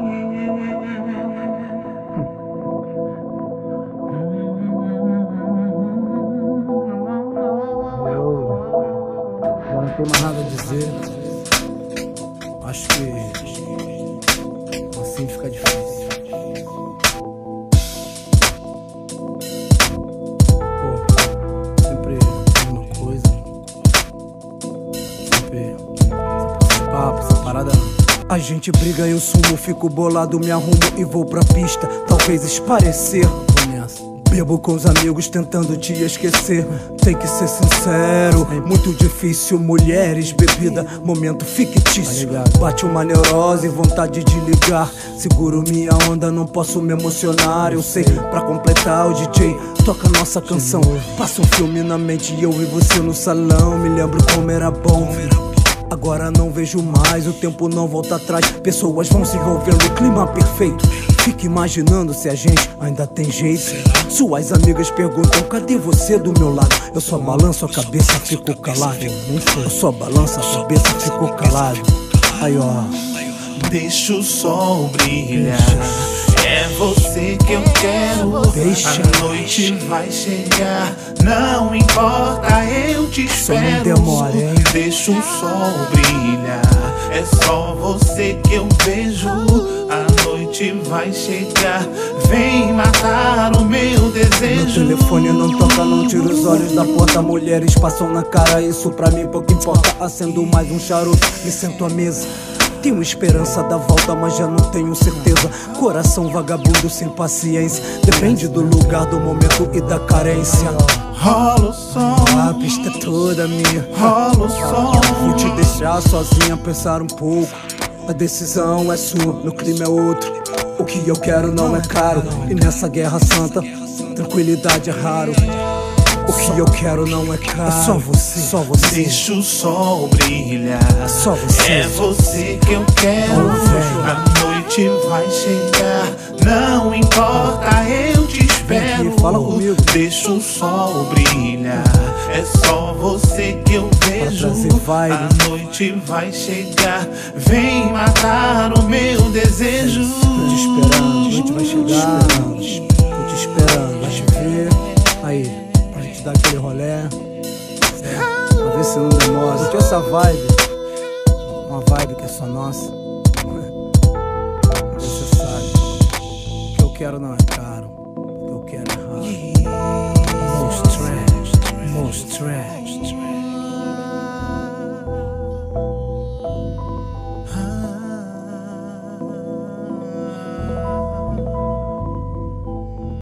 Já não tem mais nada a dizer. Acho que assim fica difícil. Pô, sempre a mesma coisa. Sempre esse papo, essa parada. A gente briga, eu sumo, fico bolado, me arrumo e vou pra pista. Talvez esparecer. Vou nessa. Bebo com os amigos tentando te esquecer. Tem que ser sincero, muito difícil. Mulheres, bebida, momento fictício. Bate uma neurose, vontade de ligar. Seguro minha onda, não posso me emocionar. Eu sei, pra completar o DJ toca nossa canção. Passa um filme na mente e eu e você no salão. Me lembro como era bom. Agora não vejo mais, o tempo não volta atrás. Pessoas vão se envolvendo, o clima perfeito. Fico imaginando se a gente ainda tem jeito. Suas amigas perguntam, cadê você do meu lado? Eu só balanço a cabeça, fico calado. Eu só balanço a cabeça, fico calado. Aí ó, deixa o sol brilhar. É você que eu quero. Deixa. A noite vai chegar. Não importa, eu te espero. Só não demora, hein? Deixa o sol brilhar. É só você que eu vejo. A noite vai chegar. Vem matar o meu desejo. Meu telefone não toca, não tiro os olhos da porta. Mulheres passam na cara, isso pra mim pouco importa. Acendo mais um charuto, me sento à mesa. Tenho esperança da volta, mas já não tenho certeza. Coração vagabundo sem paciência. Depende do lugar, do momento e da carência. Rola o som, A pista é toda minha. rola o som. Vou te deixar sozinha pensar um pouco. A decisão é sua, meu crime é outro. O que eu quero não é caro. E nessa guerra santa, tranquilidade é raro. O que eu quero não é caro. É só você, só você. Deixa o sol brilhar. Só você. É você que eu quero. A noite vai chegar. Não importa, eu te espero. Vem aqui, fala comigo. Deixa o sol brilhar. É só você que eu vejo. trazer vibe. A noite vai chegar. Vem matar o meu desejo. Tô te esperando, a noite vai chegar. Tô te esperando, vai chover. Aí, pra gente dar aquele rolé. Pra ver se não demora. Curte essa vibe. Uma vibe que é só nossa. Você sabe. O que eu quero não é caro. O que eu quero é raro. Most trash.